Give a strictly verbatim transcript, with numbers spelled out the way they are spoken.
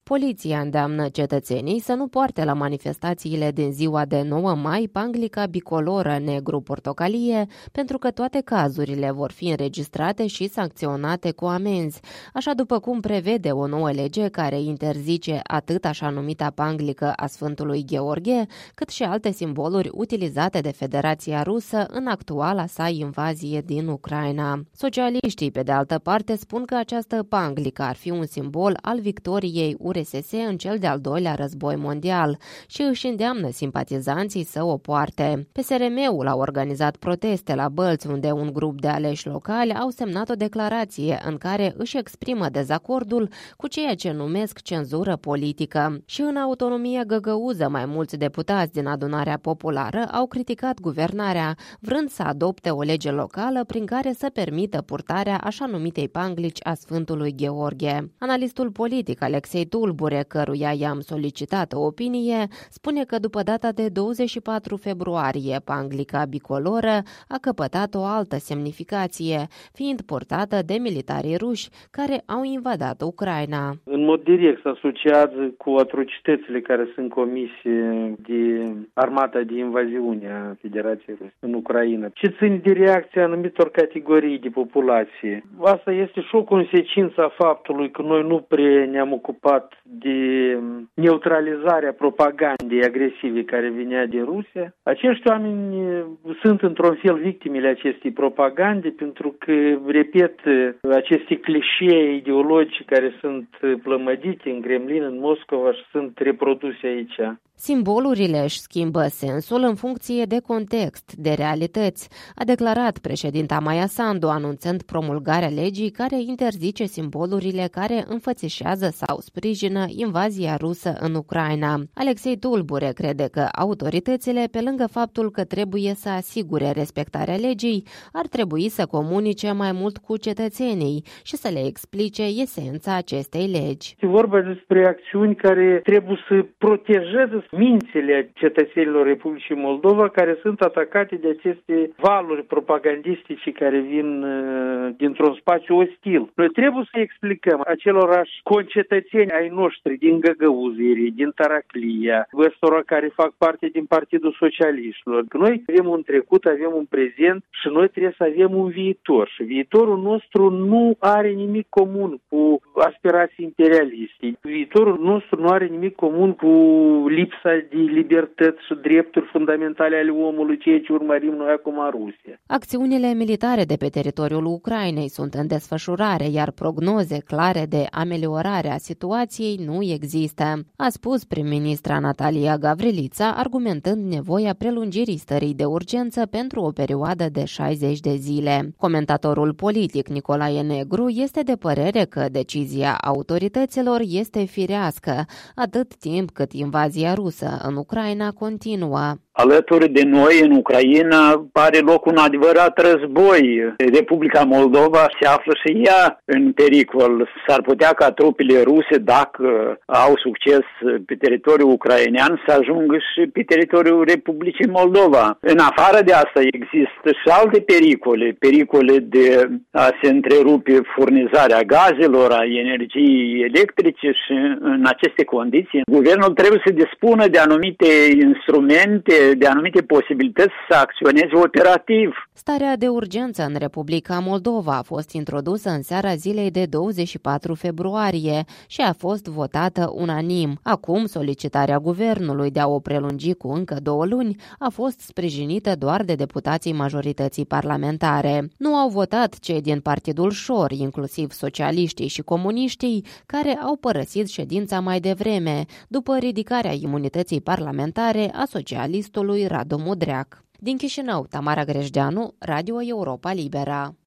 Poliția îndeamnă cetățenii să nu poarte la manifestațiile din ziua de nouă mai panglica bicoloră negru-portocalie, pentru că toate cazurile vor fi înregistrate și sancționate cu amenzi, așa după cum prevede o nouă lege care interzice atât așa numita panglică a Sfântului Gheorghe, cât și alte simboluri utilizate de Federația Rusă în actuala sa invazie din Ucraina. Socialiștii, pe de altă parte, spun că această panglică ar fi un simbol al victoriei U R S S în cel de-al doilea război mondial și își îndeamnă simpatizanții să o poarte. P S R M-ul a organizat proteste la Bălți, unde un grup de aleși locali au semnat o declarație în care își exprimă dezacordul cu ceea ce numesc cenzură politică. Și în autonomia găgăuză, mai mulți deputați din Adunarea Populară au criticat guvernarea, vrând să adopte o lege locală prin care să permită purtarea așa numitei panglici a Sfântului Gheorghe. Analistul politic Alexei Tulbure, căruia i-am solicitat o opinie, spune că după data de douăzeci și patru februarie, panglica bicoloră a căpătat o altă semnificație, fiind purtată de militarii ruși care au invadat Ucraina. În mod direct se asociază cu atrocitățile care sunt comise de armata de invaziune a Federației Ruse în Ucraina, ce țin de reacția anumitor categorii de populație. Asta este și o consecință a faptului că noi nu prea ne-am ocupat de neutralizarea propagandei agresive care venea din Rusia. Acești oameni sunt într-un fel victimele acestei propagande, pentru că, repet, aceste clișee ideologice care sunt plămădite în Kremlin, în Moscova și sunt reproduse aici. Simbolurile își schimbă sensul în funcție de context, de realități, a declarat președinta Maia Sandu, anunțând promulgarea legii care interzice simbolurile care înfățișează sau sprijină invazia rusă în Ucraina. Alexei Tulbure crede că autoritățile, pe lângă faptul că trebuie să asigure respectarea legii, ar trebui să comunice mai mult cu cetățenii și să le explice esența acestei legi. E vorba despre acțiuni care trebuie să protejeze mințile cetățenilor Republicii Moldova, care sunt atacate de aceste valuri propagandistice care vin uh, dintr-un spațiu ostil. Noi trebuie să explicăm acelorași concetățeni ai noștri din Găgăuzire, din Taraclia, ăstora care fac parte din Partidul Socialiștilor, că noi avem un trecut, avem un prezent și noi trebuie să avem un viitor. Și viitorul nostru nu are nimic comun cu aspirații imperialiste. Viitorul nostru nu are nimic comun cu lipsa de libertăți și drepturi fundamentale ale omului, ceea ce urmărim noi acum în Rusia. Acțiunile militare de pe teritoriul Ucrainei sunt în desfășurare, iar prognoze clare de ameliorare a situației nu există, a spus prim-ministra Natalia Gavrilița, argumentând nevoia prelungirii stării de urgență pentru o perioadă de șaizeci de zile. Comentatorul politic Nicolae Negru este de părere că decizia autorităților este firească, atât timp cât invazia rusă în Ucraina continuă. Alături de noi, în Ucraina, are loc un adevărat război. Republica Moldova se află și ea în pericol. S-ar putea ca trupele ruse, dacă au succes pe teritoriul ucrainean, să ajungă și pe teritoriul Republicii Moldova. În afară de asta există și alte pericole. Pericole de a se întrerupe furnizarea gazelor, a energiei electrice și în aceste condiții, guvernul trebuie să dispună de anumite instrumente, de anumite posibilități să acționeze operativ. Starea de urgență în Republica Moldova a fost introdusă în seara zilei de douăzeci și patru februarie și a fost votată unanim. Acum, solicitarea guvernului de a o prelungi cu încă două luni a fost sprijinită doar de deputații majorității parlamentare. Nu au votat cei din Partidul Șor, inclusiv socialiștii și comuniștii, care au părăsit ședința mai devreme, după ridicarea imunității parlamentare a socialistului Radu Mudreac. Din Chișinău, Tamara Grejdeanu, Radio Europa Libera.